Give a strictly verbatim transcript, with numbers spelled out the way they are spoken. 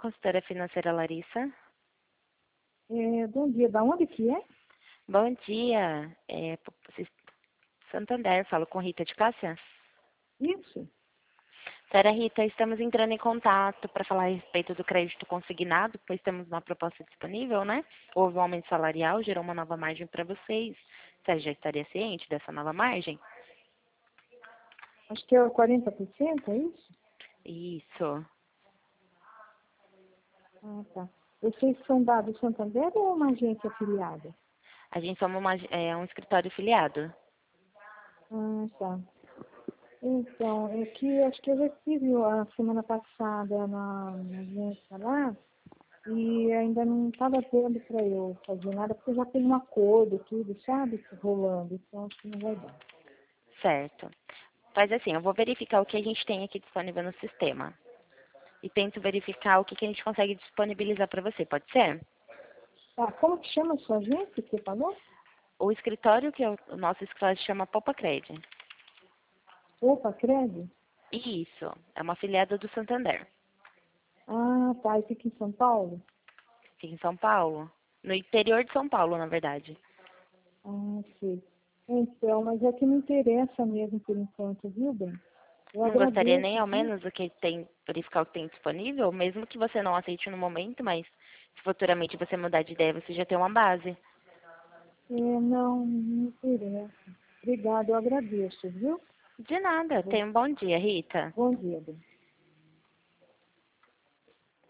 consultora financeira Larissa. É, bom dia, da onde que é? Bom dia, é, Sis- Santander, falo com Rita de Cássia. Isso. Senhora Rita, estamos entrando em contato para falar a respeito do crédito consignado, pois temos uma proposta disponível, né? Houve um aumento salarial, gerou uma nova margem para vocês. Você já estaria ciente dessa nova margem? Acho que é quarenta por cento, é isso? Isso. Ah, tá. Vocês são da do Santander ou uma agência afiliada? A gente somos uma, é, um escritório filiado. Ah, tá. Então, é que acho que eu já estive a semana passada na, na agência lá e ainda não estava dando para eu fazer nada, porque já tem um acordo, tudo, sabe, rolando, então acho que não vai dar. Certo. Faz assim, eu vou verificar o que a gente tem aqui disponível no sistema. E tento verificar o que, que a gente consegue disponibilizar para você, pode ser? Tá, como que chama a sua agência que você falou? O escritório, que é o, o nosso escritório, se chama Poupa Cred. Opa, Cred? Isso, é uma afiliada do Santander. Ah, tá, e fica em São Paulo? Fica em São Paulo. No interior de São Paulo, na verdade. Ah, sei. Então, mas é que me interessa mesmo por enquanto, viu, bem? Eu Não gostaria nem agradeço, ao viu? menos do que tem, verificar o que tem disponível, mesmo que você não aceite no momento, mas se futuramente você mudar de ideia, você já tem uma base. É, não, não me interessa. Obrigada, eu agradeço, viu? De nada. Bom Tenha um bom dia, Rita. bom dia, bem.